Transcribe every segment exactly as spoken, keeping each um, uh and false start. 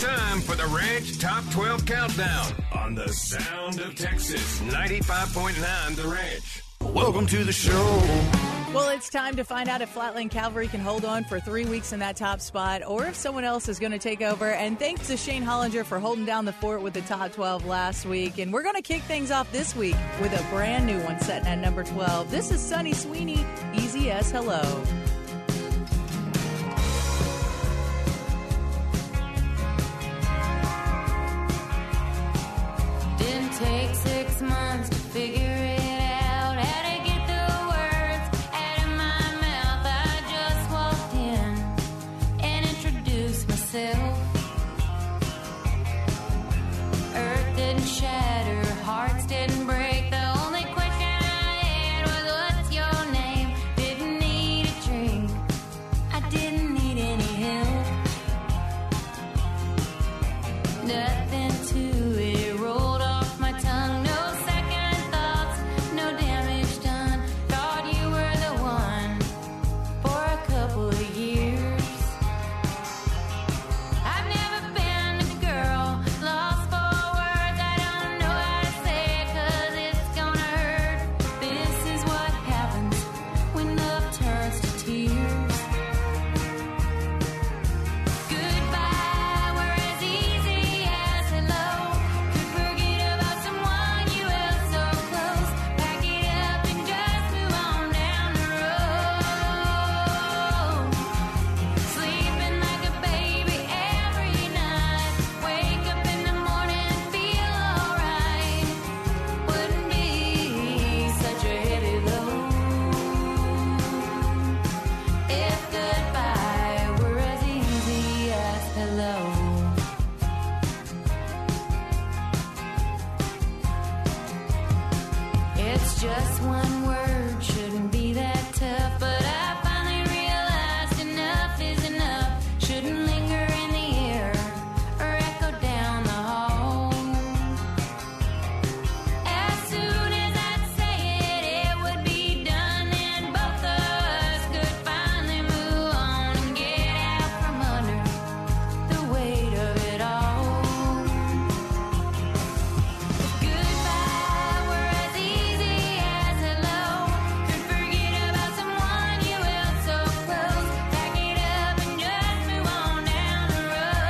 time for the Ranch Top twelve Countdown on the Sound of Texas, ninety-five point nine The Ranch. Welcome to the show. Well, it's time to find out if Flatland Cavalry can hold on for three weeks in that top spot or if someone else is going to take over. And thanks to Shane Hollinger for holding down the fort with the top twelve last week. And we're going to kick things off this week with a brand new one setting at number twelve. This is Sunny Sweeney, Easy as Hello. Didn't take six months to figure it out, how to get the words out of my mouth. I just walked in and introduced myself. Earth didn't shatter, hearts didn't break. The only question I had was, what's your name? Didn't need a drink, I didn't need any help. Nothing to it, rolled off my tongue. No second thoughts, no damage done. Thought you were the one for a couple of years. I've never been a girl lost for words. I don't know how to say it 'cause it's gonna hurt. This is what happens when love turns to tears. Goodbye were as easy as hello. Could forget about someone you held so close. Pack it up and just move on down the road. Sleeping like a baby every night. Wake up in the morning and feel alright. Wouldn't be such a heavy load if goodbye were as easy as hello. It's just one word, shouldn't be that tough, but I finally realized enough is enough. Shouldn't linger in the air or echo down the hall. As soon as I'd say it, it would be done, and both of us could finally move on and get out from under the weight of it all. Goodbye were as easy as hello. Could forget about someone you held so close. Pack it up and just move on down the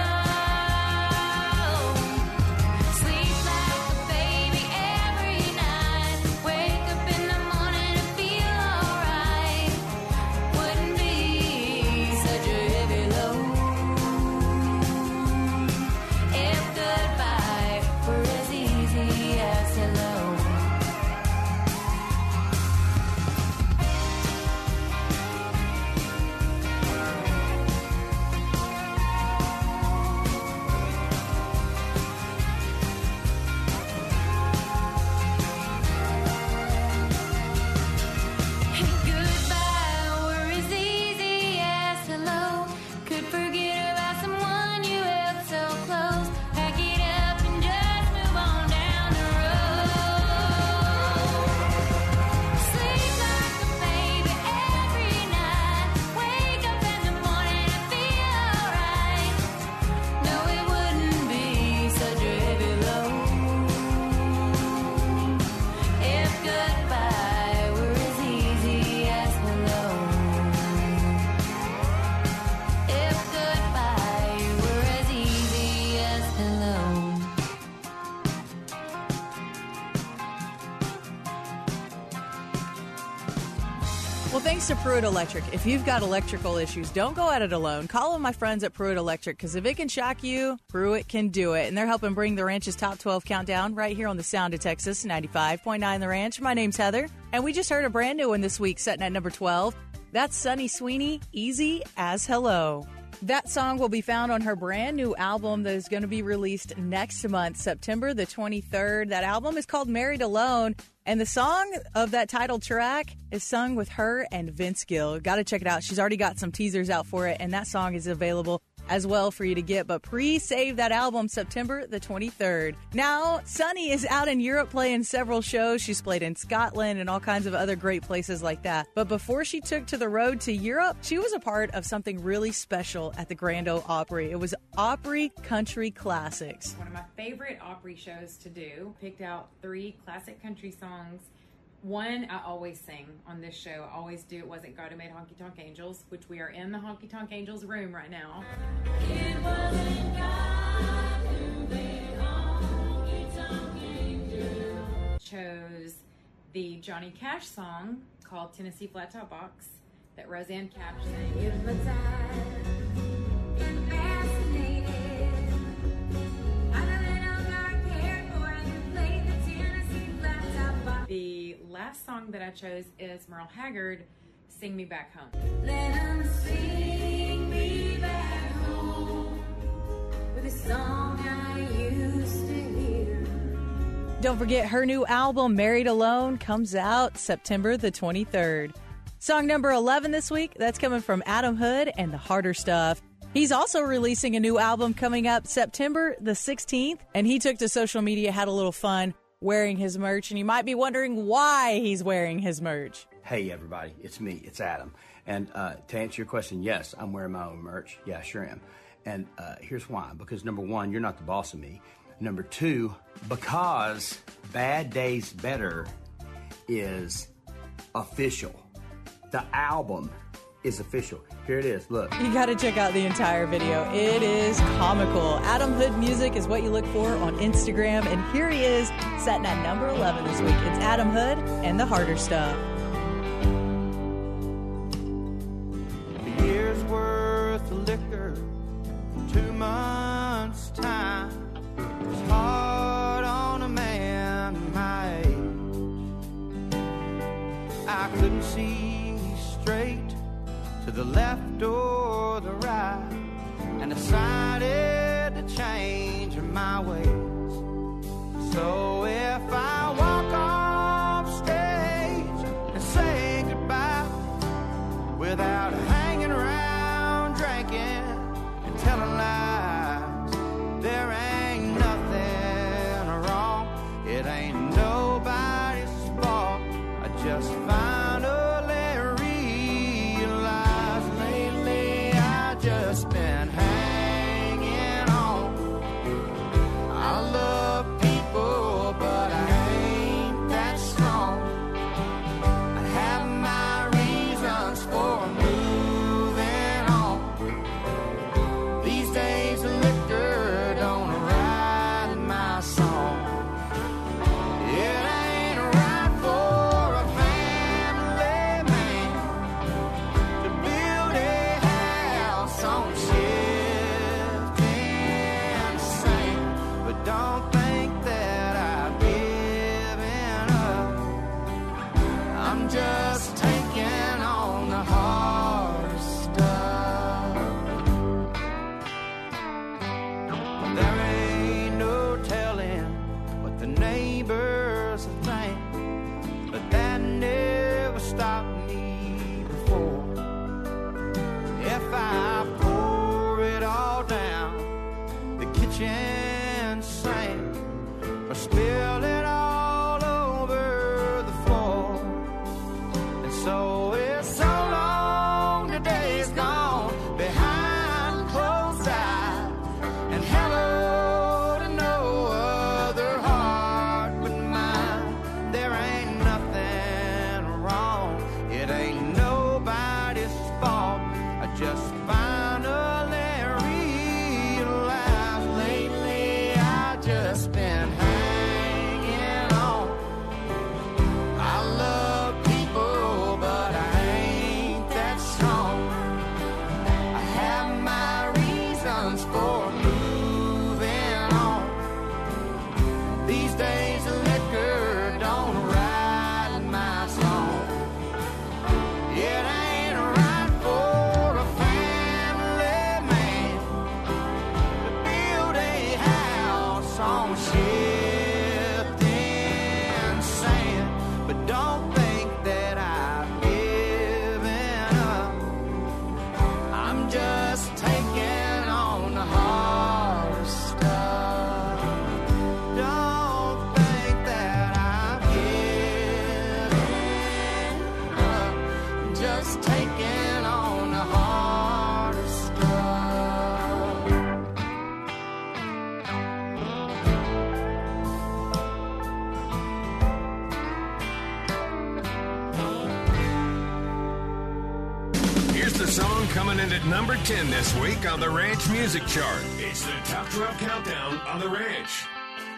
road. Sleep like a baby every night. Wake up in the morning and feel alright. Wouldn't be such a heavy load if goodbye were as easy as hello. Goodbye were as easy as hello. Could forget about someone you held so close. Pack it up and just move on down the road. Sleep like a baby every night. Wake up in the morning and feel alright. No, it wouldn't be such a heavy load if goodbye were as easy as hello. If goodbye were as easy as hello. Well, thanks to Pruitt Electric. If you've got electrical issues, don't go at it alone. Call on my friends at Pruitt Electric, because if it can shock you, Pruitt can do it. And they're helping bring the Ranch's Top twelve Countdown right here on the Sound of Texas, ninety-five point nine The Ranch. My name's Heather, and we just heard a brand new one this week, setting at number twelve. That's Sunny Sweeney, Easy as Hello. That song will be found on her brand new album that is going to be released next month, September the twenty-third. That album is called Married Alone, and the song of that title track is sung with her and Vince Gill. Got to check it out. She's already got some teasers out for it, and that song is available as well for you to get, but pre-save that album September the twenty-third. Now, Sunny is out in Europe playing several shows. She's played in Scotland and all kinds of other great places like that. But before she took to the road to Europe, she was a part of something really special at the Grand Ole Opry. It was Opry Country Classics. One of my favorite Opry shows to do. Picked out three classic country songs. One I always sing on this show. I always do. It wasn't God Who Made Honky Tonk Angels, which we are in the Honky Tonk Angels room right now. It wasn't God who made honky tonk angels. Chose the Johnny Cash song called Tennessee Flat Top Box that Roseanne Cash sang. Hypnotized and fascinated. I know that I'm not cared for and you play the Tennessee Flat Top Box. The last song that I chose is Merle Haggard, Sing Me Back Home. Let 'em sing me back home with a song I used to hear. Don't forget, her new album, Married Alone, comes out September the twenty-third. Song number eleven this week, that's coming from Adam Hood and The Harder Stuff. He's also releasing a new album coming up September the sixteenth, and he took to social media, had a little fun wearing his merch, and you might be wondering why he's wearing his merch. Hey everybody, it's me, it's Adam. And uh, to answer your question, yes, I'm wearing my own merch. Yeah, I sure am. And uh, here's why. Because number one, you're not the boss of me. Number two, because Bad Days Better is official. The album is official. Here it is, look. You got to check out the entire video. It is comical. Adam Hood Music is what you look for on Instagram, and here he is, setting at number eleven this week. It's Adam Hood and The Harder Stuff. A year's worth of liquor, two months' time. It's hard on a man my age. I couldn't see straight to the left or the right, and decided to change my ways. So if I walk off stage and say goodbye without hanging around drinking and telling lies, there ain't nothing wrong. It ain't nobody's fault. I just finally realized lately I just been hanging on. I love people, but I ain't that strong. I have my reasons for moving on. These days the liquor don't write my song. It ain't right for a family man to build a house on shifting sand. But don't think that I've given up. I'm just taking on the hard stuff. There ain't no telling what the neighbors think, but that never stopped me before. If I pour it all down the kitchen sink or spill it all over the floor, and so it's so long, the day's gone behind closed eyes, and hello to no other heart but mine. There ain't nothing wrong. It ain't nobody's fault. I just finally realized lately song coming in at number ten this week on the Ranch Music Chart. It's the Top twelve Countdown on the Ranch.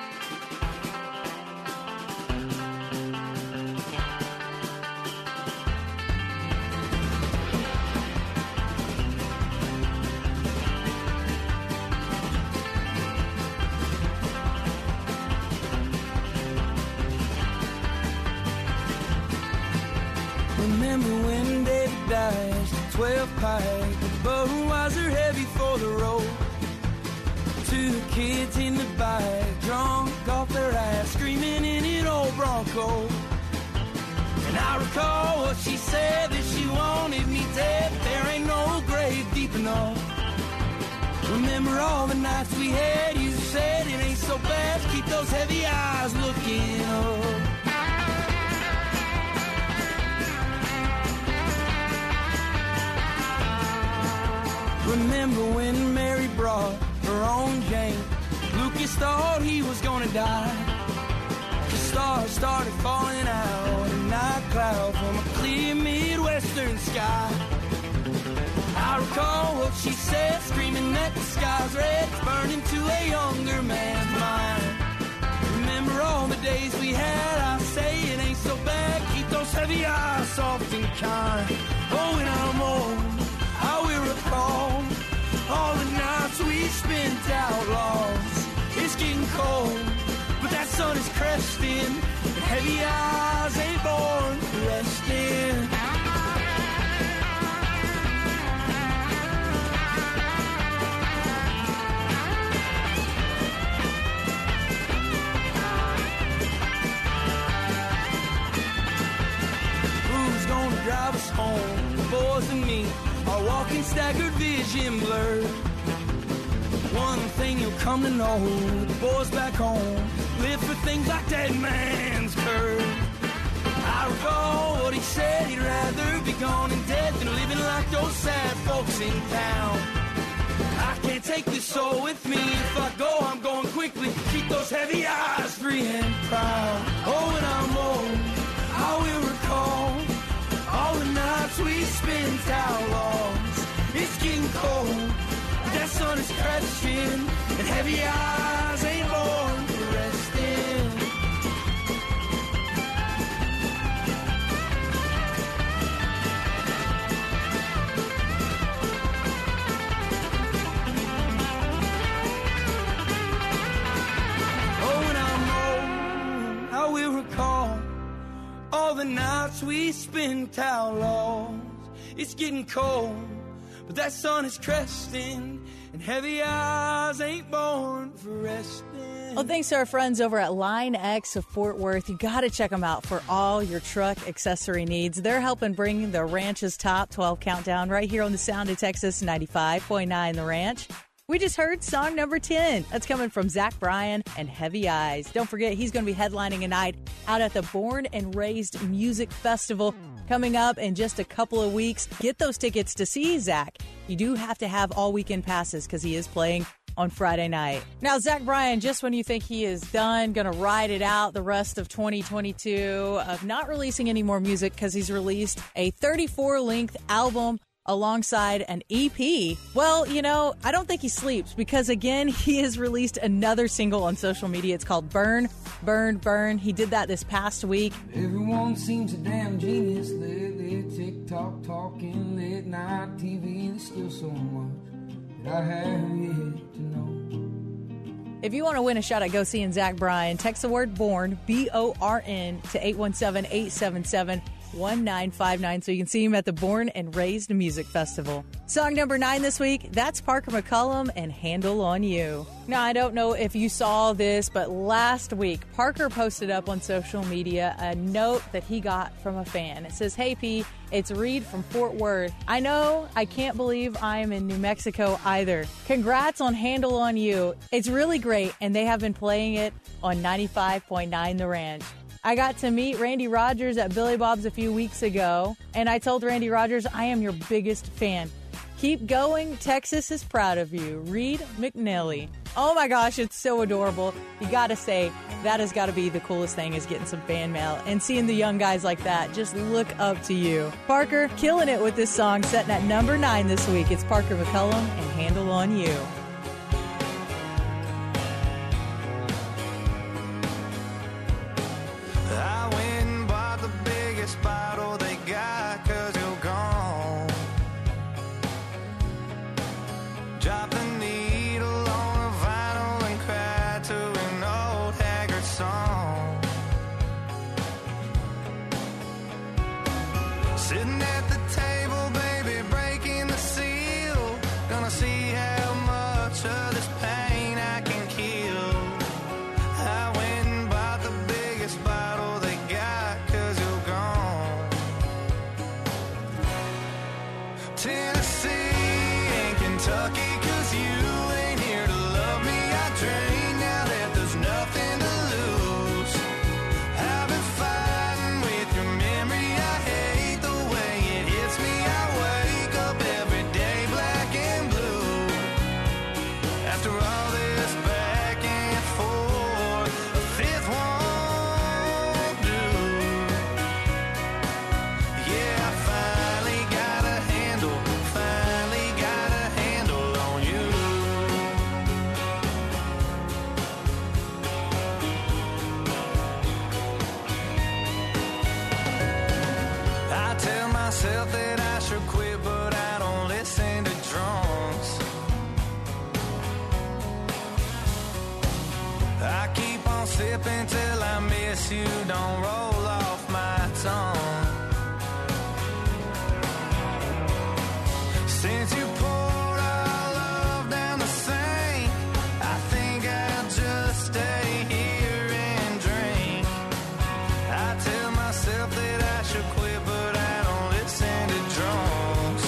Remember when David died, twelve pike, the Budweiser heavy for the road. Two kids in the bike, drunk off their ass, screaming in an old Bronco. And I recall what she said, that she wanted me dead, but there ain't no grave deep enough. Remember all the nights we had, you said it ain't so bad, keep those heavy eyes looking up. Remember when Mary brought her own Jane? Lucas thought he was gonna die. The stars started falling out, a night cloud from a clear Midwestern sky. I recall what she said, screaming that the sky's red, burning to a younger man's mind. Remember all the days we had, I say it ain't so bad, keep those heavy eyes soft and kind. Oh, when I'm old, I will recall all the nights we spent outlaws. It's getting cold, but that sun is cresting, and heavy eyes ain't born for resting. Who's gonna drive us home? The boys and me are walking staggered, vision blurred. One thing you'll come to know, the boys back home live for things like dead man's curve. I recall what he said, he'd rather be gone and dead than living like those sad folks in town. I can't take this soul with me, if I go I'm going quickly, keep those heavy eyes free and proud. Oh, when I'm old, I will recall all the nights we spent outlaws. It's getting cold, but that sun is crashing, and heavy eyes ain't born for resting. Oh, when I'm old, I will recall all the nights we spent outlaws. It's getting cold, but that sun is cresting, and heavy eyes ain't born for resting. Well, thanks to our friends over at Line X of Fort Worth. You got to check them out for all your truck accessory needs. They're helping bring the Ranch's Top twelve Countdown right here on the Sound of Texas ninety-five point nine The Ranch. We just heard song number ten. That's coming from Zach Bryan and Heavy Eyes. Don't forget, he's going to be headlining a night out at the Born and Raised Music Festival coming up in just a couple of weeks. Get those tickets to see Zach. You do have to have all weekend passes because he is playing on Friday night. Now, Zach Bryan, just when you think he is done, going to ride it out the rest of twenty twenty-two of not releasing any more music because he's released a thirty-four length album alongside an E P. Well, you know, I don't think he sleeps because, again, he has released another single on social media. It's called Burn, Burn, Burn. He did that this past week. Everyone seems a damn genius lately. TikTok talking, late night T V. There's still so much that I have yet to know. If you want to win a shot at go seeing Zach Bryan, text the word BORN, B O R N, to eight one seven, eight seven seven, one nine five nine so you can see him at the Born and Raised Music Festival. Song number nine this week, that's Parker McCollum and Handle on You. Now, I don't know if you saw this, but last week, Parker posted up on social media a note that he got from a fan. It says, "Hey, P, it's Reed from Fort Worth. I know I can't believe I am in New Mexico either. Congrats on Handle on You. It's really great, and they have been playing it on ninety-five point nine The Ranch. I got to meet Randy Rogers at Billy Bob's a few weeks ago, and I told Randy Rogers, I am your biggest fan. Keep going. Texas is proud of you. Reed McNally." Oh my gosh, it's so adorable. You gotta say, That has got to be the coolest thing, is getting some fan mail and seeing the young guys like that just look up to you. Parker killing it with this song, setting at number nine this week. It's Parker McCullum and Handle on You. I went and bought the biggest bottle they got, 'cause you're gone. Drop the needle on a vinyl and cry to an old haggard song. Sitting at the table, baby, breaking the seal. Gonna see how much of this pain I can kill. I went and bought the biggest bottle they got, 'cause you're gone. Tennessee and Kentucky, 'cause you ain't here to love me. I drink now that there's nothing to lose. I've been fighting with your memory. I hate the way it hits me. I wake up every day black and blue. After all this back and forth, a fifth won't do. Yeah, I finally got a handle, finally got a handle on you. I tell myself that I should quit, but I don't listen to drunks. I keep on sipping till I miss you, don't roll off my tongue. Since you poured our love down the sink, I think I'll just stay here and drink. I tell myself that I should quit, but I don't listen to drunks.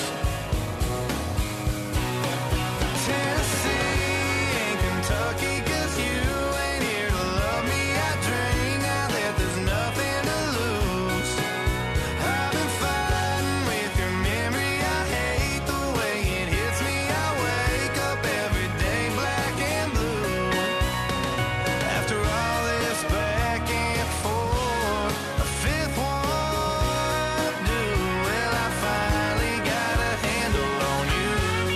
Tennessee and Kentucky, 'cause you ain't here to love me. I drink now that there's nothing to lose. I've been fighting with your memory. I hate the way it hits me. I wake up every day black and blue. After all this back and forth, a fifth won't do. Well, I finally got a handle on you.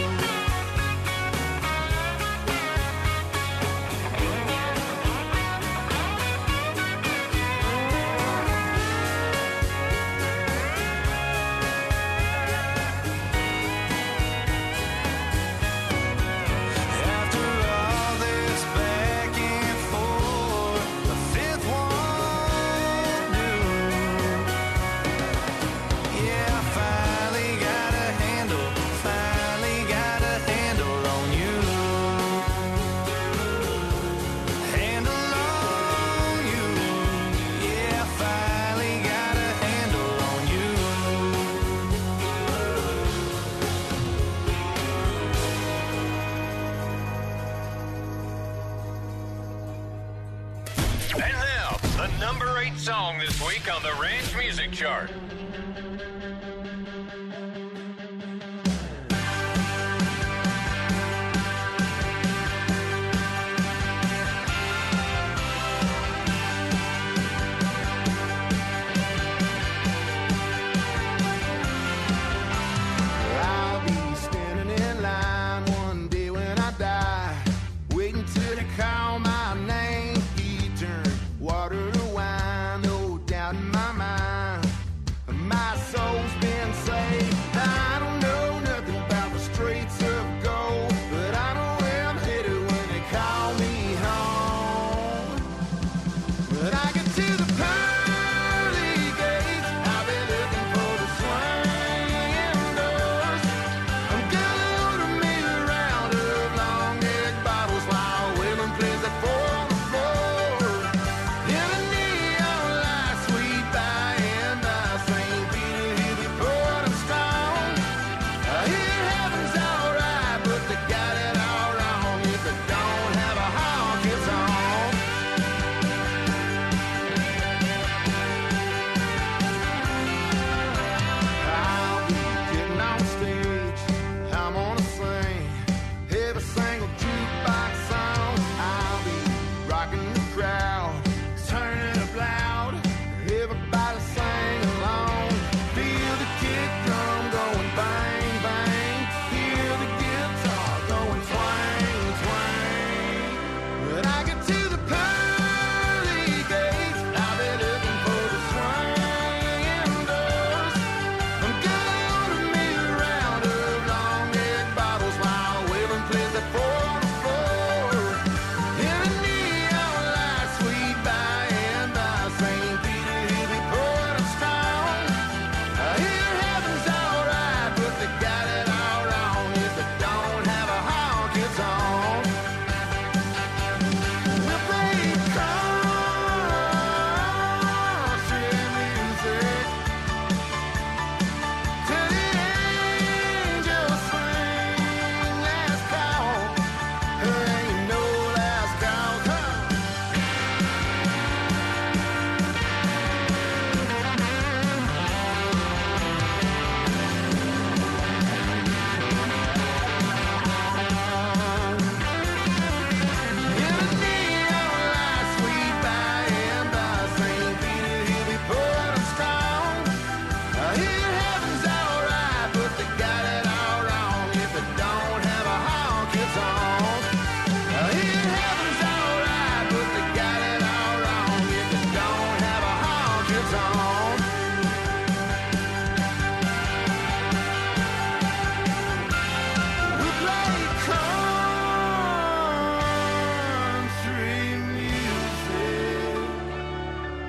After all this back and forth, a fifth won't do. Yeah, I finally got a handle, finally got a handle on you. Handle on you. Yeah, I finally got a handle on you. And now, the number eight song this week on the Ranch Music Chart. I'll be standing in line one day when I die, waiting till they call my name. He turned water to wine, no doubt in my mind. My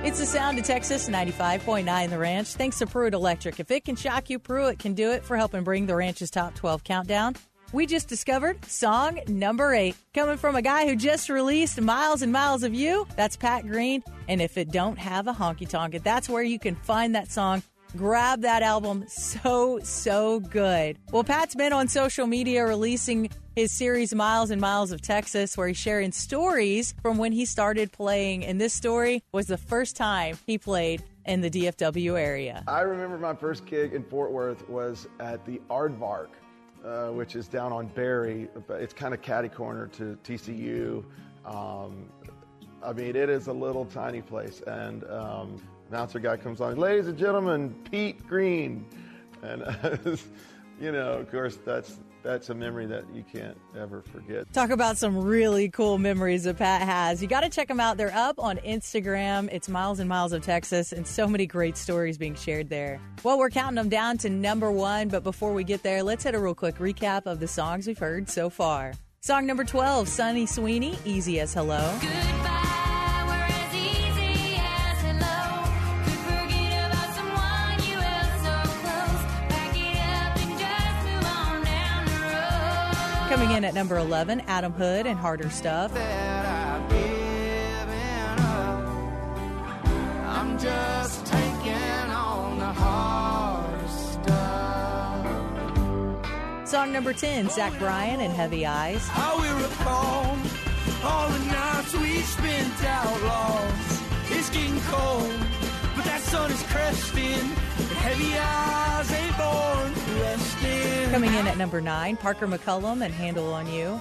It's the sound of Texas, ninety-five point nine The Ranch. Thanks to Pruitt Electric. If it can shock you, Pruitt can do it for helping bring the Ranch's Top twelve countdown. We just discovered song number eight, coming from a guy who just released Miles and Miles of You. That's Pat Green. And if it don't have a honky tonk, that's where you can find that song. Grab that album. So, so good. Well, Pat's been on social media releasing his series Miles and Miles of Texas, where he's sharing stories from when he started playing. And this story was the first time he played in the D F W area. I remember my first gig in Fort Worth was at the Aardvark, uh, which is down on Berry. It's kind of catty corner to T C U. Um, I mean, it is a little tiny place. And um, announcer guy comes on, ladies and gentlemen, Pete Green. And, uh, you know, of course, that's that's a memory that you can't ever forget. Talk about some really cool memories that Pat has. You got to check them out. They're up on Instagram. It's Miles and Miles of Texas, and so many great stories being shared there. Well, we're counting them down to number one, but before we get there, let's hit a real quick recap of the songs we've heard so far. Song number twelve, Sunny Sweeney, Easy as Hello. Goodbye. Coming in at number eleven, Adam Hood and Harder Stuff. That I've given up. I'm just taking on the hard stuff. Song number ten, Zach Bryan and Heavy Eyes. I will recall all the nights we spent outlaws. It's getting cold, but that sun is cresting. The heavy eyes ain't born to resting. Coming in at number nine, Parker McCullum and Handle on You.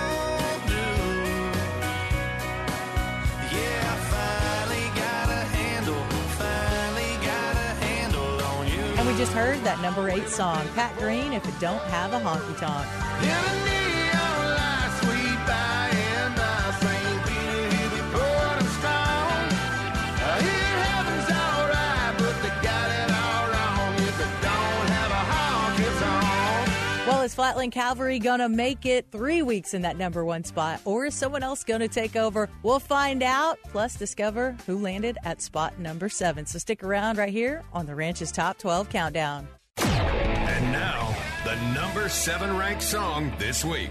Yeah, finally got a handle, finally got a handle on you. And we just heard that number eight song, Pat Green, If It Don't Have a Honky Tonk. In the neon lights we by and by, Saint Peter, he'll be pouring strong. I hear heaven's all right, but they got it all wrong. If it don't have a honky tonk. Well, is Flatland Cavalry going to make it three weeks in that number one spot? Or is someone else going to take over? We'll find out, plus discover who landed at spot number seven. So stick around right here on the Ranch's Top twelve Countdown. And now, the number seven ranked song this week.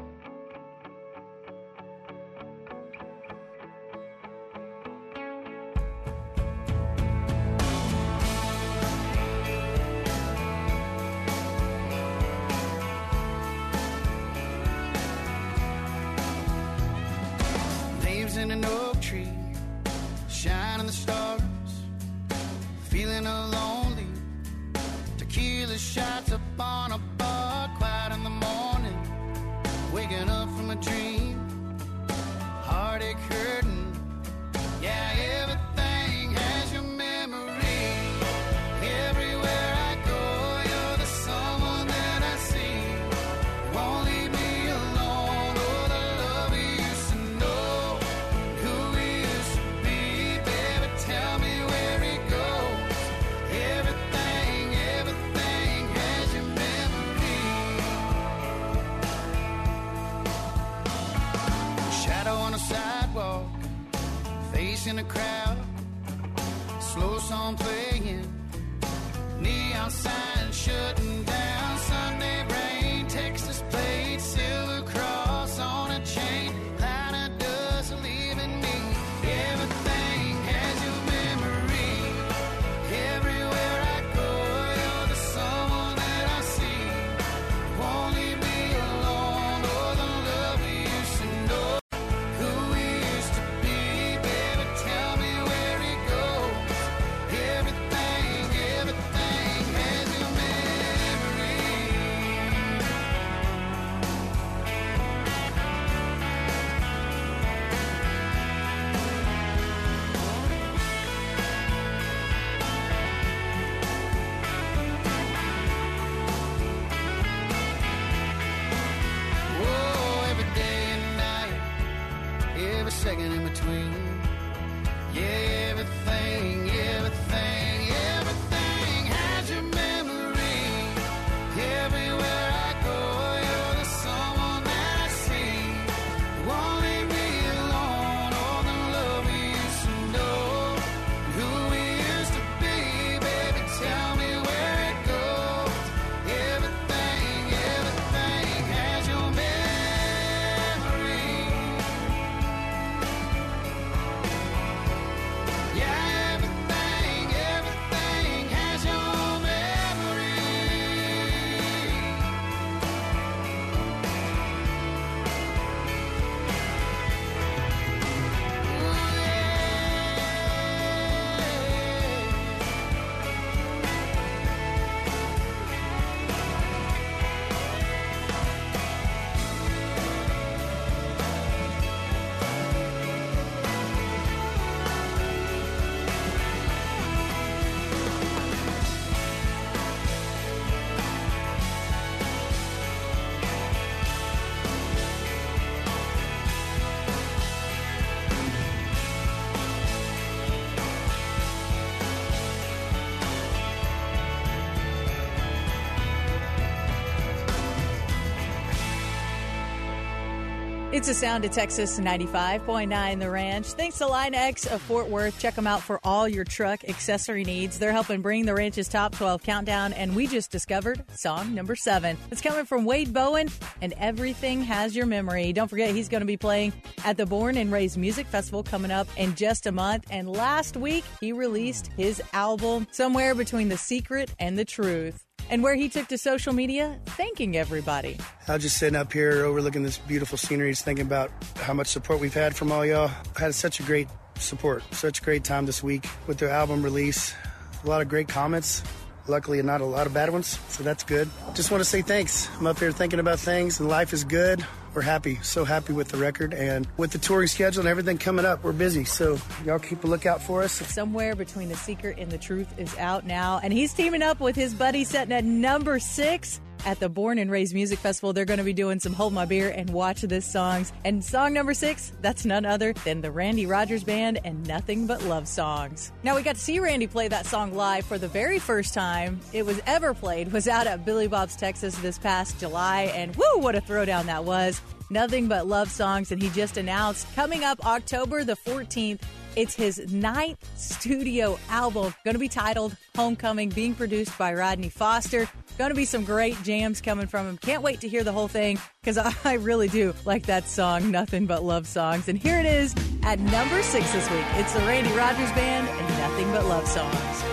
Leaves in an oak tree, shining the stars, feeling lonely. Tequila shots up on a bar, quiet in the morning, waking up from a dream, heartache hurting. Yeah, everything has your memory. Everywhere I go, you're the someone that I see. Won't leave me alone. Oh, the love we used to know, who we used to be. Baby, tell me where it goes. Everything, everything has your memory. Shadow on a sidewalk, facing a crowd, slow song playing, neon sign shutting down, Sunday rain, Texas plate, silver cross on a chain, line of dust leaving me. Everything has your memory. Everywhere I go, you're the someone that I see. Won't leave me alone. Oh, the love we used to know, who we used to be. Baby, tell me where it goes. Everything, everything has your memory. Whoa, every day and night, every second in between. Yeah, everything, everything, everything has your memory. Everywhere I go, you're the someone that I see. Won't leave me alone. All the love we used to know, It's the sound of Texas ninety-five point nine The Ranch. Thanks to Line X of Fort Worth. Check them out for all your truck accessory needs. They're helping bring the Ranch's Top twelve countdown, and we just discovered song number seven. It's coming from Wade Bowen, and Everything Has Your Memory. Don't forget, he's going to be playing at the Born and Raised Music Festival coming up in just a month. And last week, he released his album, Somewhere Between the Secret and the Truth, and where he took to social media thanking everybody. I was just sitting up here overlooking this beautiful scenery, just thinking about how much support we've had from all y'all. I had such a great support, such a great time this week with the album release. A lot of great comments. Luckily, not a lot of bad ones, so that's good. Just want to say thanks. I'm up here thinking about things, and life is good. We're happy, so happy with the record, and with the touring schedule and everything coming up, we're busy, so y'all keep a lookout for us. Somewhere Between the Secret and the Truth is out now, and he's teaming up with his buddy, setting at number six at the Born and Raised Music Festival. They're going to be doing some Hold My Beer and Watch This songs. And song number six, that's none other than the Randy Rogers Band and Nothing But Love Songs. Now, we got to see Randy play that song live for the very first time it was ever played. Was out at Billy Bob's Texas this past July, and woo, what a throwdown that was. Nothing But Love Songs, and he just announced coming up October the fourteenth, it's his ninth studio album, going to be titled Homecoming, being produced by Rodney Foster. Going to be some great jams coming from him. Can't wait to hear the whole thing, because I really do like that song, Nothing But Love Songs. And here it is at number six this week. It's the Randy Rogers Band and Nothing But Love Songs.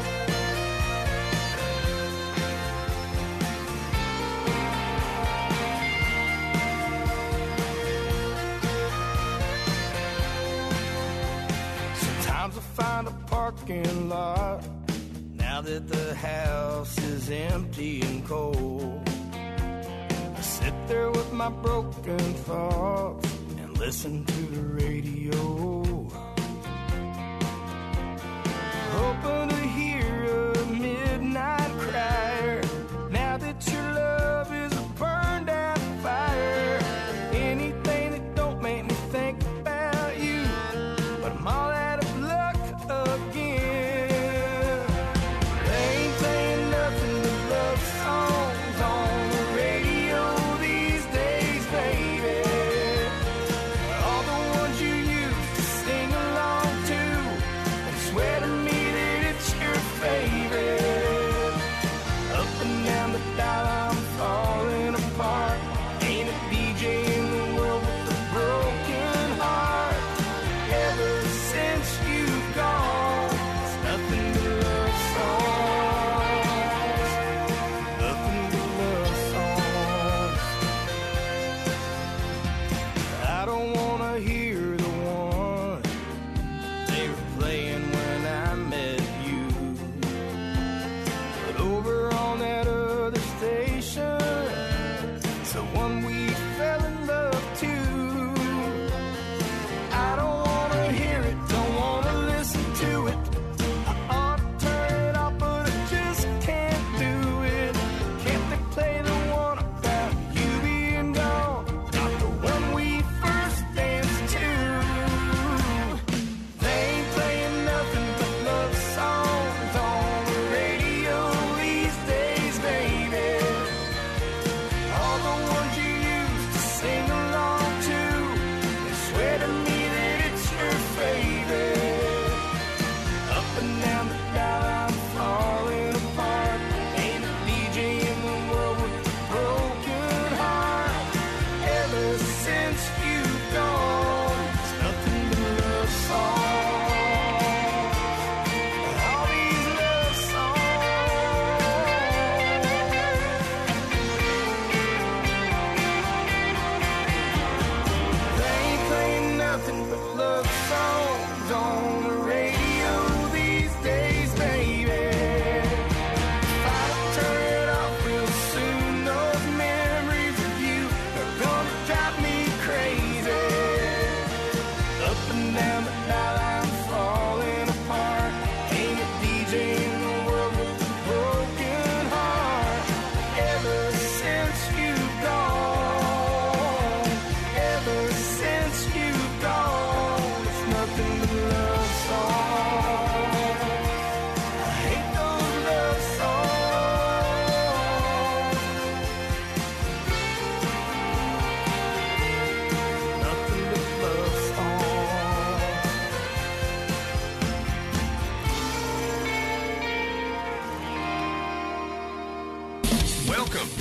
Sometimes I find a parking lot now that the house is empty and cold. I sit there with my broken thoughts and listen to the radio, hoping to hear a midnight crier. Now that your love is a burned out fire, anything that don't make me think about you, but I'm all out of luck again. They ain't playing nothing but love songs on the radio these days, baby. All the ones you used to sing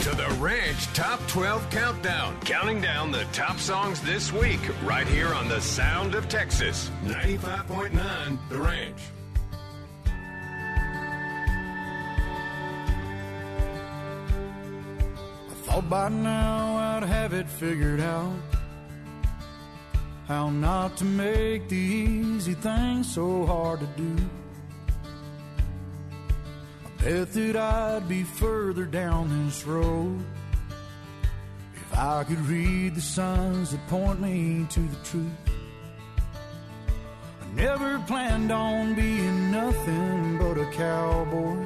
to the Ranch Top twelve Countdown, counting down the top songs this week, right here on the Sound of Texas, ninety-five point nine The Ranch. Thought by now I'd have it figured out, how not to make the easy things so hard to do. I bet that I'd be further down this road if I could read the signs that point me to the truth. I never planned on being nothing but a cowboy,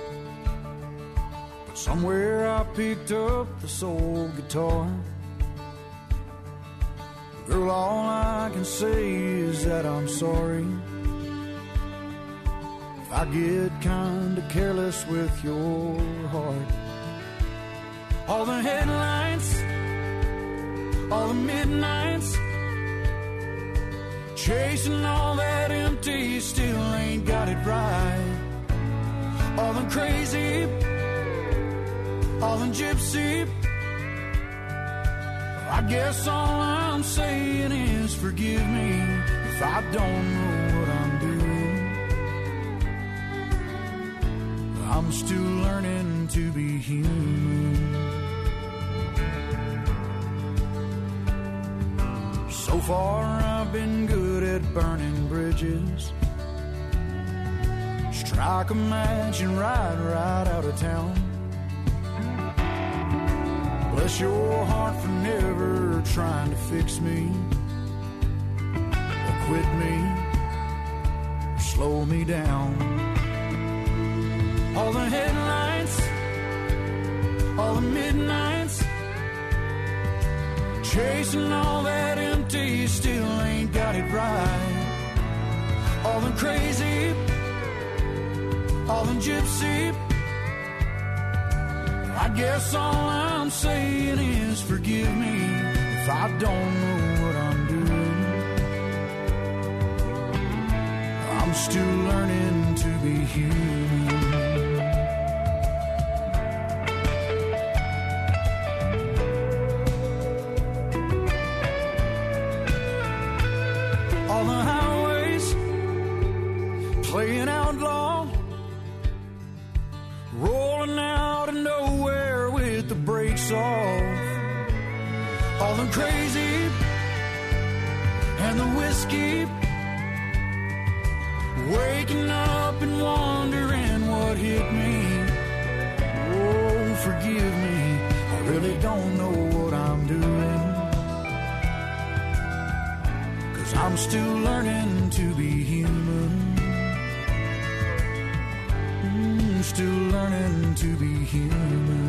but somewhere I picked up the soul guitar. Girl, all I can say is that I'm sorry if I get kinda careless with your heart. All the headlights, all the midnights, chasing all that empty, still ain't got it right. All the crazy, all the gypsy, I guess all I'm saying is forgive me if I don't know what I'm doing. I'm still learning to be human. So far I've been good at burning bridges, strike a match and ride right out of town. Bless your heart for never trying to fix me, or quit me, or slow me down. All the headlights, all the midnights, chasing all that empty, still ain't got it right. All the crazy, all the gypsy, I guess all I'm saying is forgive me if I don't know what I'm doing. I'm still learning to be human. All the highways playing outlaw, rolling out of nowhere with the brakes off. All the crazy and the whiskey, waking up and wondering what hit me. Oh, forgive me, I really don't know what I'm doing, 'cause I'm still learning to be human. Still learning to be human.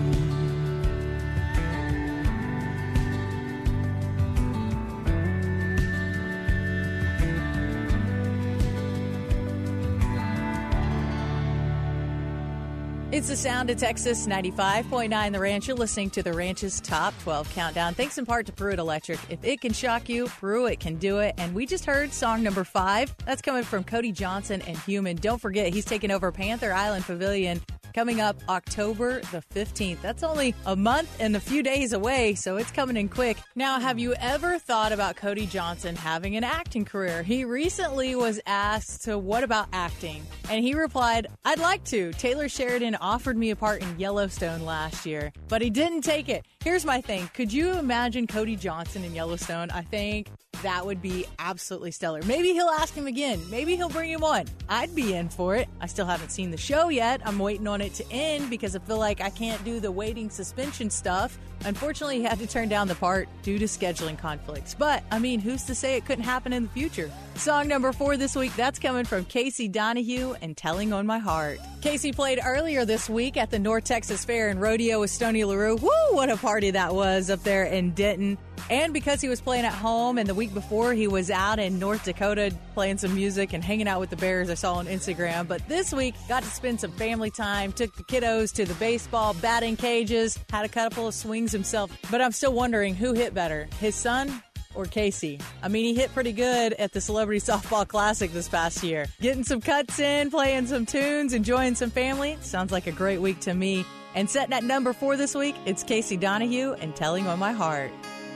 It's the Sound of Texas, ninety-five point nine The Ranch. You're listening to The Ranch's Top twelve Countdown. Thanks in part to Pruitt Electric. If it can shock you, Pruitt can do it. And we just heard song number five. That's coming from Cody Johnson and Human. Don't forget, he's taking over Panther Island Pavilion coming up October the fifteenth. That's only a month and a few days away, so it's coming in quick. Now, have you ever thought about Cody Johnson having an acting career? He recently was asked, so what about acting? And he replied, I'd like to. Taylor Sheridan offered me a part in Yellowstone last year, but he didn't take it. Here's my thing. Could you imagine Cody Johnson in Yellowstone? I think that would be absolutely stellar. Maybe he'll ask him again. Maybe he'll bring him on. I'd be in for it. I still haven't seen the show yet. I'm waiting on it to end because I feel like I can't do the waiting suspension stuff. Unfortunately, he had to turn down the part due to scheduling conflicts. But, I mean, who's to say it couldn't happen in the future? Song number four this week, that's coming from Casey Donahue and Telling on My Heart. Casey played earlier this week at the North Texas Fair and Rodeo with Stoney LaRue. Woo, what a party that was up there in Denton. And because he was playing at home, and the week before he was out in North Dakota playing some music and hanging out with the Bears, I saw on Instagram. But this week, got to spend some family time, took the kiddos to the baseball batting cages, had a couple of swings himself. But I'm still wondering who hit better, his son or Casey? I mean, he hit pretty good at the Celebrity Softball Classic this past year. Getting some cuts in, playing some tunes, enjoying some family. Sounds like a great week to me. And setting at number four this week, it's Casey Donahue and Telling on My Heart.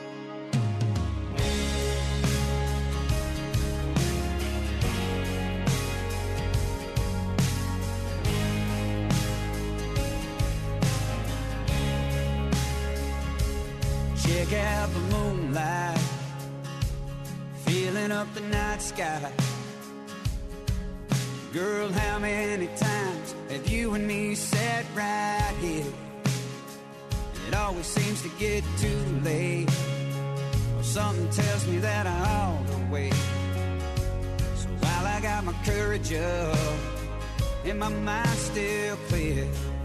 Check out the moonlight, filling up the night sky. Girl, how many times have you and me sat right here? It always seems to get too late. Or something tells me that I ought to wait. So while I got my courage up and my mind still clear,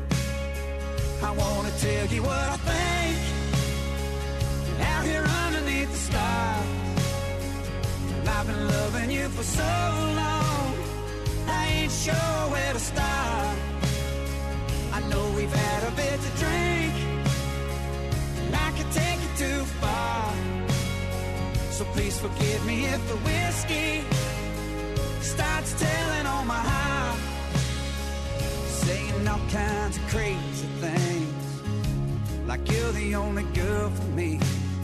I wanna tell you what I think. Out here underneath the stars, I've been loving you for so long, I ain't sure where to start. I know we've had a bit to drink, and I could take it too far. So please forgive me if the whiskey starts telling on my heart, saying all kinds of crazy things, like you're the only girl for me.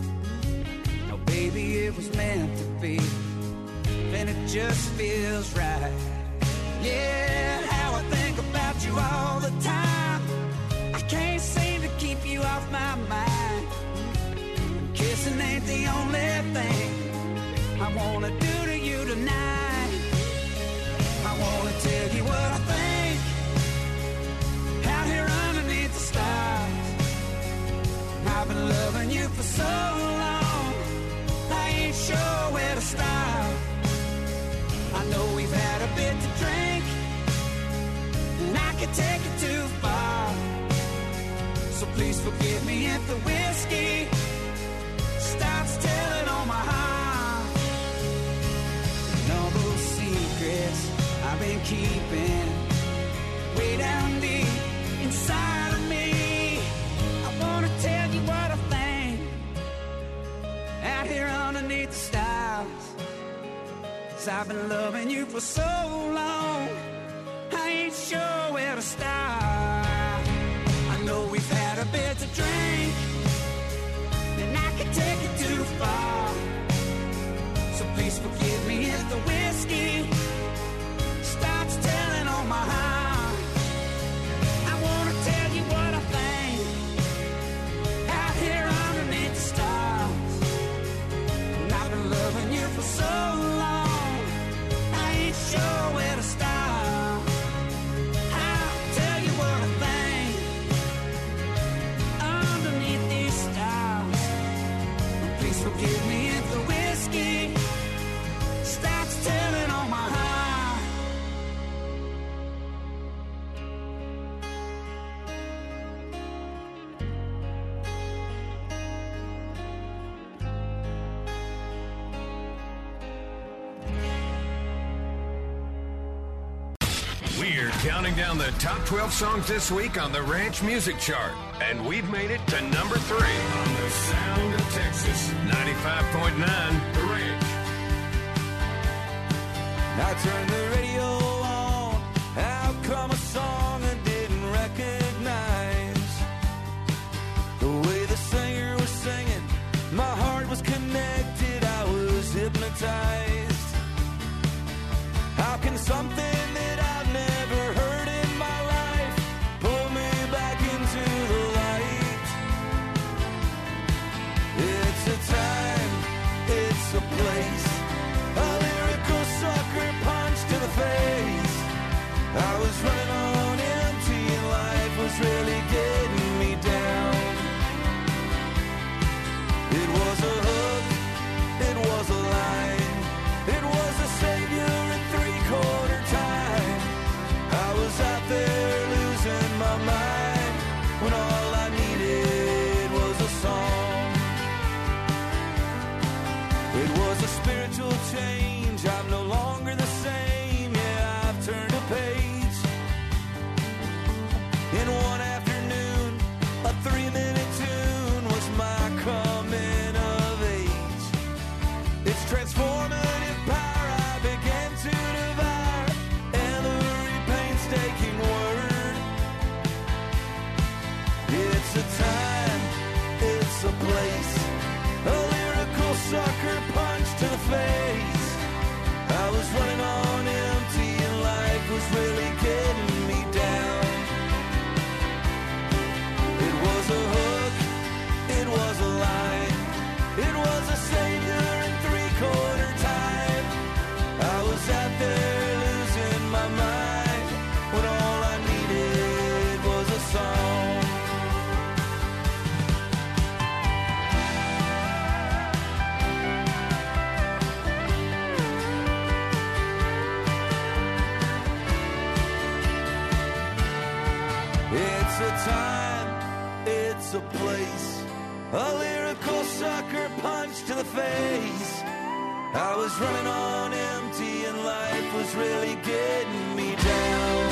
No, baby, it was meant to be, and it just feels right. Yeah, how I think about you all the time, I can't seem to keep you off my mind. Kissing ain't the only thing I wanna do to you tonight. I wanna tell you what I think, out here underneath the stars. I've been loving you for so long, I ain't sure where to start. I know we've had a bit to drink, and I could take it too far. So please forgive me if the whiskey starts telling on my heart. And all those secrets I've been keeping way down deep inside of me, I wanna tell you what I think, out here underneath the stars. 'Cause I've been loving you for so long, I ain't sure where to start. I know we've had a bit to drink, and I could take it too far. So please forgive me if the whiskey starts telling on my heart. I wanna tell you what I think, out here underneath the stars. And I've been loving you for so long, I ain't sure where to start. I'll tell you what I think, underneath these stars. Please forgive me if the whiskey starts telling on my heart. We're counting down the top twelve songs this week on the Ranch Music Chart, and we've made it to number three on the Sound of Texas, ninety-five point nine, The Ranch. I turned the radio on, how come a song I didn't recognize? The way the singer was singing, my heart was connected, I was hypnotized. How can something that I've never heard in my life pull me back into the light? It's a time, it's a place, a lyrical sucker punch to A lyrical sucker punch to the face. I was running on empty and life was really getting me down.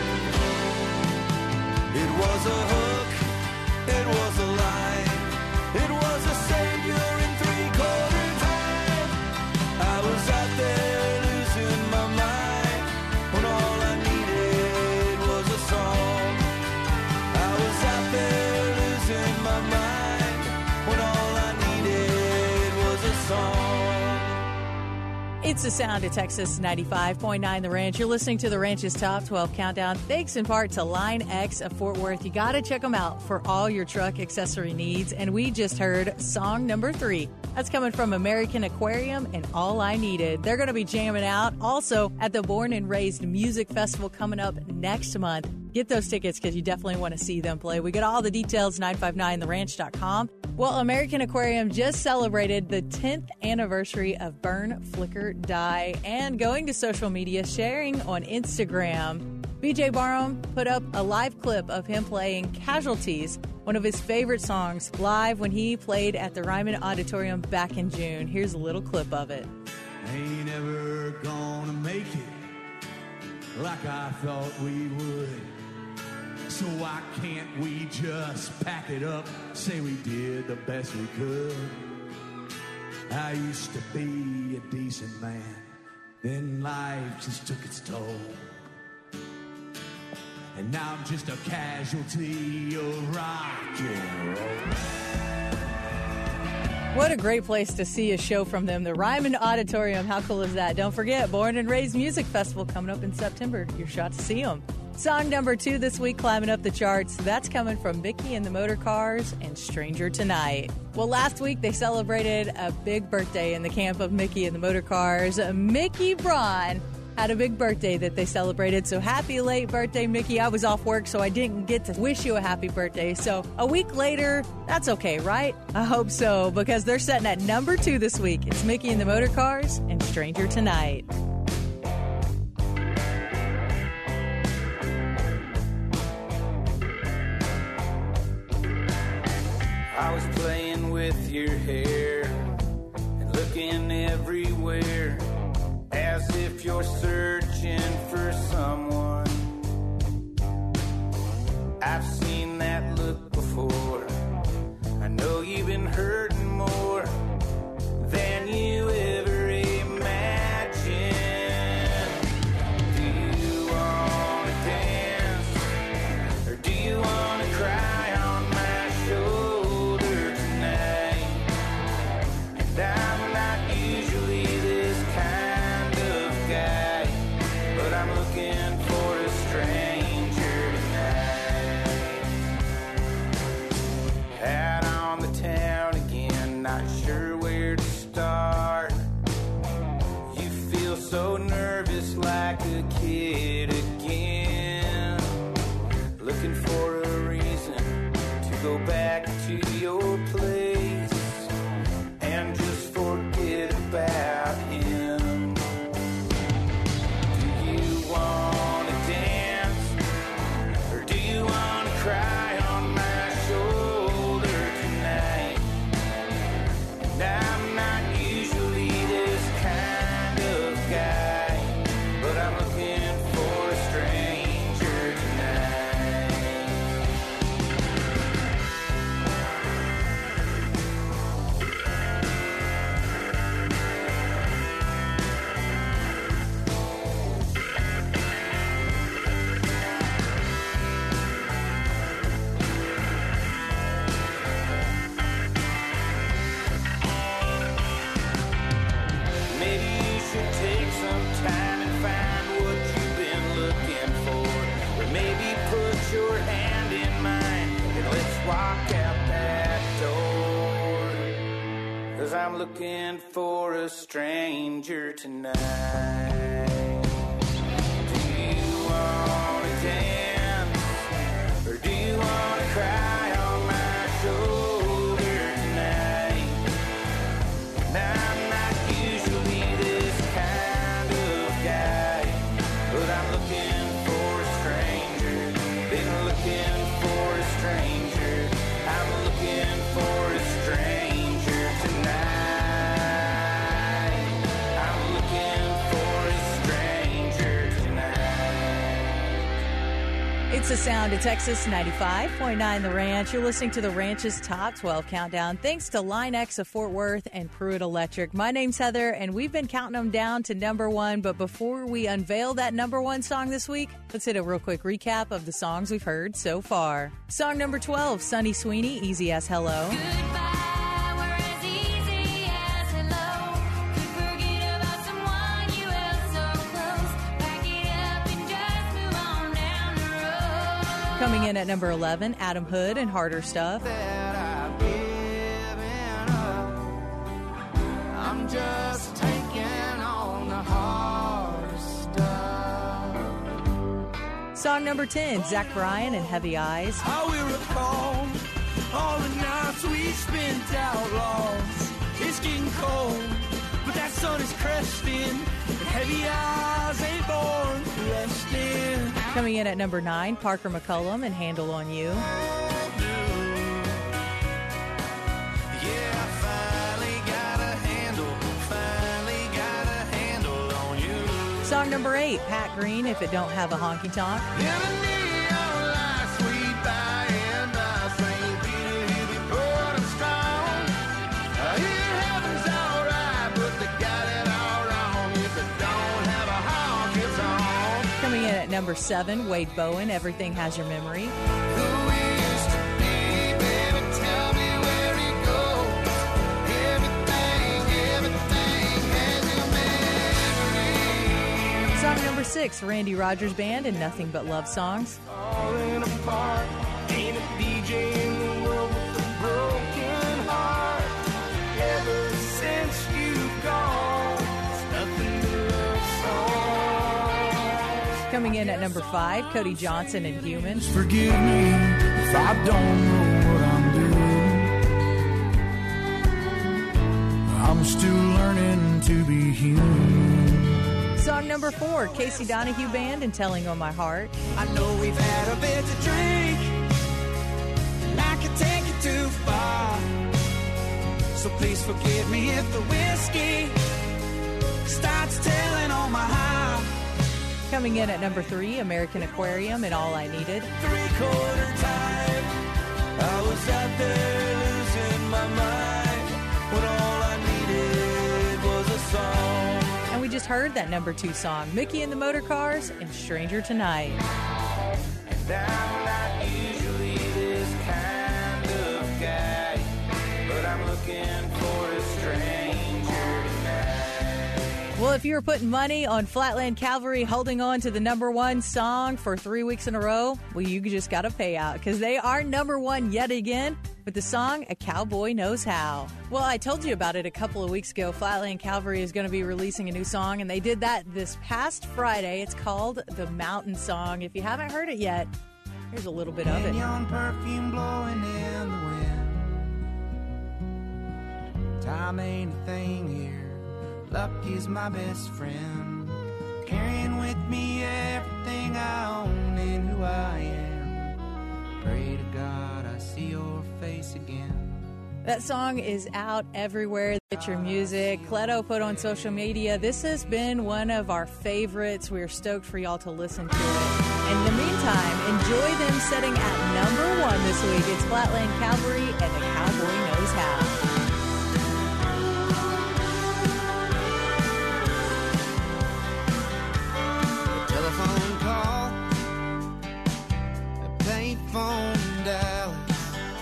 It was a hook, it was a line, it was a savior in three-quarter time. I was out there losing my mind when all I needed was a song. I was out there losing my mind when all I needed was a song. It's the sound of Texas ninety-five point nine The Ranch. You're listening to The Ranch's Top twelve Countdown. Thanks in part to Line X of Fort Worth. You got to check them out for all your truck accessory needs. And we just heard song number three. That's coming from American Aquarium and All I Needed. They're going to be jamming out also at the Born and Raised Music Festival coming up next month. Get those tickets because you definitely want to see them play. We got all the details, nine five nine the ranch dot com. Well, American Aquarium just celebrated the tenth anniversary of Burn, Flicker, Die, and going to social media, sharing on Instagram. B J Barham put up a live clip of him playing Casualties, one of his favorite songs, live when he played at the Ryman Auditorium back in June. Here's a little clip of it. Ain't ever gonna make it like I thought we would. So why can't we just pack it up, say we did the best we could? I used to be a decent man, then life just took its toll. And now I'm just a casualty of rock and roll. What a great place to see a show from them. The Ryman Auditorium, how cool is that? Don't forget, Born and Raised Music Festival coming up in September. Your shot to see them. Song number two this week climbing up the charts. That's coming from Mickey and the Motorcars and Stranger Tonight. Well, last week they celebrated a big birthday in the camp of Mickey and the Motorcars. Mickey Braun had a big birthday that they celebrated. So happy late birthday, Mickey. I was off work, so I didn't get to wish you a happy birthday. So a week later, that's okay, right? I hope so, because they're sitting at number two this week. It's Mickey and the Motorcars and Stranger Tonight. I was playing with your hair and looking everywhere as if you're searching for someone. I've seen that look before. I know you've been hurting more than you ever imagined. Do you want to dance or do you want to cry on my shoulder tonight? And I'm not usually this kind of guy, but I'm looking for a stranger tonight. Out on the town again, not sure where to start. You feel so nervous like a kid again, looking for a reason to go back to your place and just forget about him. Do you want to dance or do you want to cry on my shoulder tonight? And I'm not usually this kind of guy, but I'm looking for a stranger tonight. Maybe you should take some time and find what you've been looking for. Or maybe put your hand in mine and let's walk out that door. 'Cause I'm looking for a stranger tonight. Do you want to dance or do you want to cry on my shoulder tonight? And I'm not usually this kind of guy, but I'm looking for a stranger. Been looking for a stranger. I'm looking for a stranger. It's the sound of Texas ninety-five point nine The Ranch. You're listening to The Ranch's Top twelve Countdown. Thanks to Line X of Fort Worth and Pruitt Electric. My name's Heather, and we've been counting them down to number one. But before we unveil that number one song this week, let's hit a real quick recap of the songs we've heard so far. Song number twelve, Sunny Sweeney, Easy as Hello. Goodbye, we're as easy as hello. Could forget about someone you held so close. Pack it up and just move on down the road. Coming in at number eleven, Adam Hood and Harder Stuff. That I've given up. I'm just taking on the hard stuff. Song number ten, Zach Bryan and Heavy Eyes. I will recall all the nights we spent outlaws. It's getting cold, but that sun is cresting. And heavy eyes ain't born to rest in. Coming in at number nine, Parker McCullum and Handle on You. Yeah, I finally got a handle, finally got a handle on you. Song number eight, Pat Green, If It Don't Have a Honky Tonk. In a neon light, sweet by and by, Saint Peter, he'll be pouring strong. Uh, Here heaven's all right, but they got it all wrong. If it don't have a honky tonk. Coming in at number seven, Wade Bowen, Everything Has Your Memory. Who we used to be, baby, tell me where it goes. Everything, everything has your memory. Song number six, Randy Rogers Band and Nothing But Love Songs. Falling apart, ain't a D J in the world with a broken heart. Ever since you've gone, it's nothing but love songs. Coming in at number five, Cody Johnson and Human. Forgive me if I don't know what I'm doing. I'm still learning to be human. Song number four, Casey Donahue Band and Telling on My Heart. I know we've had a bit to drink, and I can take it too far. So please forgive me if the whiskey starts telling on my heart. Coming in at number three, American Aquarium and All I Needed. Three-quarter time, I was out there losing my mind, when all I needed was a song. And we just heard that number two song, Mickey and the Motorcars and Stranger Tonight. And I'm not usually this kind of guy, but I'm looking for a stranger tonight. Well, if you were putting money on Flatland Cavalry holding on to the number one song for three weeks in a row, well, you just got to pay out because they are number one yet again with the song A Cowboy Knows How. Well, I told you about it a couple of weeks ago. Flatland Cavalry is going to be releasing a new song, and they did that this past Friday. It's called The Mountain Song. If you haven't heard it yet, here's a little bit of it. Neon perfume blowing in the wind. Time ain't a thing here. Luck is my best friend. Carrying with me everything I own and who I am. Pray to God I see your face again. That song is out everywhere. Get your music. Cleto put on social media. This has been one of our favorites. We're stoked for y'all to listen to it. In the meantime, enjoy them setting at number one this week. It's Flatland Cavalry and A Cowboy Knows How. Telephone call, a payphone in Dallas.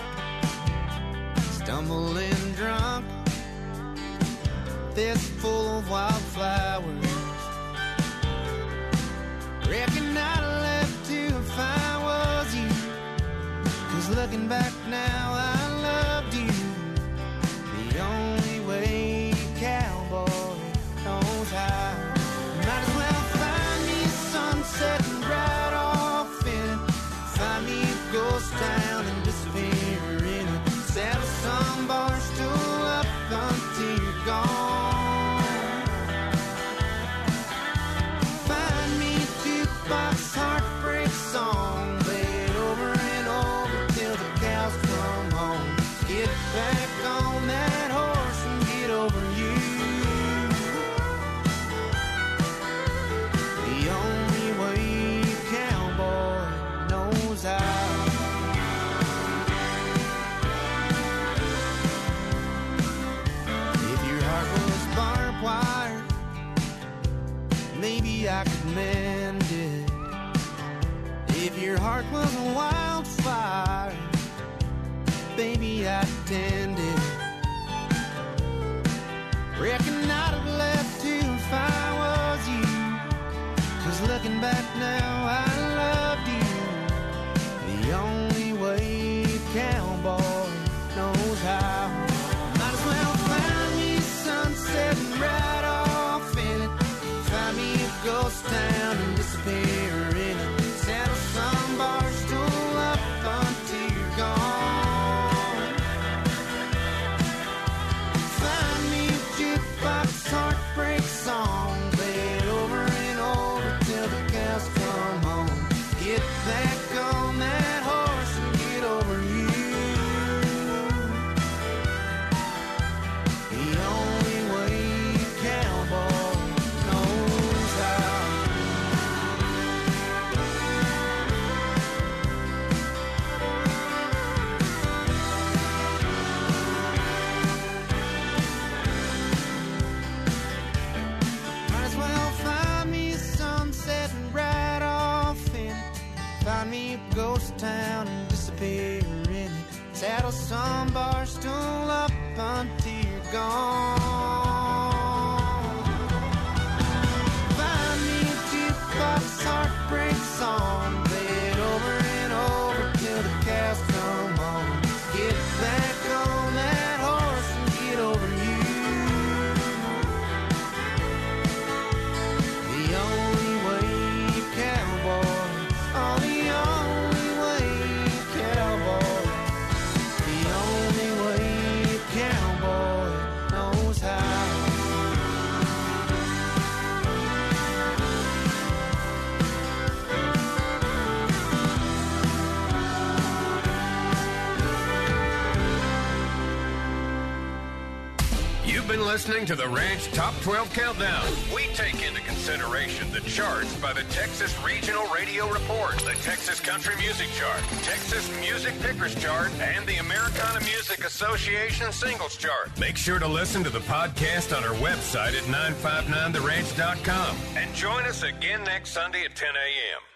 Stumbling drunk, fistful of wildflowers. Reckon I left you if I was you. 'Cause looking back now, I loved you. maybe I could mend it. If your heart was a wildfire, baby, I'd tend it. Reckon I'd have left you if I was you, 'cause looking back now, I loved you the only way a cowboy knows how. Might as well find me a sunset and ride off in it. Find me a ghost town and disappear in it. Saddle some bar stool up until you're gone. Find me a jukebox heartbreak song, play it over and over till the cows come home. Get back on that horse and get over you. The only way a cowboy knows how. Might as well find me a sunset and ride off in it. Find me a ghost town and disappear in it. Saddle some bar stool up until you're gone. Find me a jukebox heartbreak song, play it over and over till the cows come home. Get back on that horse and get over you. The only way a cowboy, oh, the only way a cowboy, the only way a cowboy knows how. You've been listening to the Ranch Top twelve Countdown. We take into consideration the charts by the Texas Regional Radio Report, the Texas Country Music Chart, Texas Music Pickers Chart, and the Americana Music Association Singles Chart. Make sure to listen to the podcast on our website at nine five nine the ranch dot com. And join us again next Sunday at ten a.m.